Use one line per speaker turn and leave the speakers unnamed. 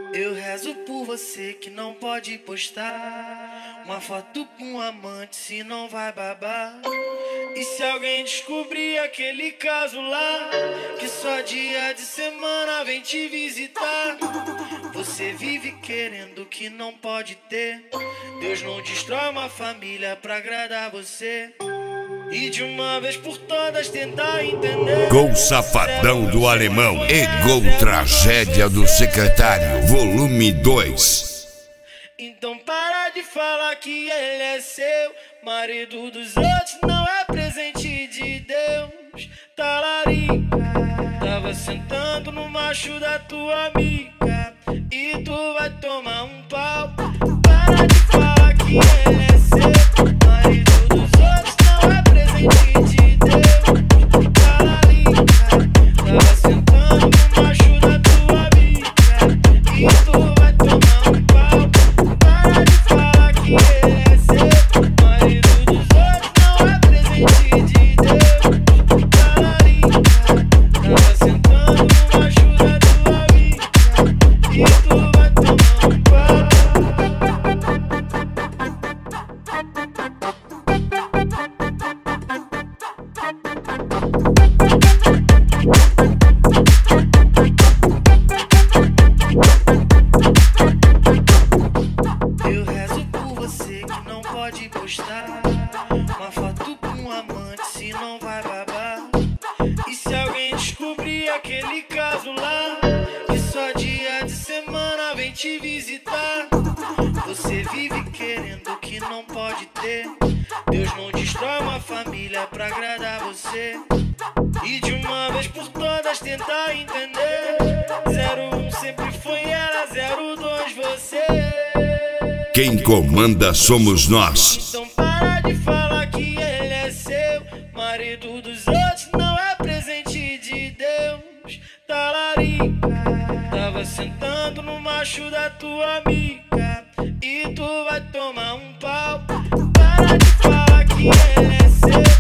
Eu rezo por você que não pode postar uma foto com um amante, se não vai babar. E se alguém descobrir aquele caso lá, que só dia de semana vem te visitar. Você vive querendo o que não pode ter. Deus não destrói uma família pra agradar você. E de uma vez por todas tentar entender.
Gol Safadão do Alemão e Gol Tragédia do Secretário, volume 2.
Então para de falar que ele é seu. Marido dos outros não é presente de Deus. Talarica, tava sentando no macho da tua amiga e tu vai tomar um pau. Para de falar que ele é seu. Marido dos outros não é presente de Deus. Talarica, tava sentando no macho da tua amiga e tu vai tomar um pau. Para de falar que ele é seu. Marido dos outros não é presente de Deus. Talarica, tava sentando no macho da tua amiga e tu vai tomar um pau. Eu rezo por você que não pode postar uma foto com um amante, se não vai babar. E se alguém descobrir aquele caso lá, que só dia de semana vem te visitar. Você vive querendo o que não pode ter. Deus não destrói uma família pra agradar você. E de uma vez por todas tentar entender. 01 sempre foi ela, 02 você.
Quem comanda somos nós.
Então para de falar que ele é seu. Marido dos outros não é presente de Deus. Talarica, tava sentando no macho da tua amiga e tu vai tomar um pau. Para de falar que ele é seu.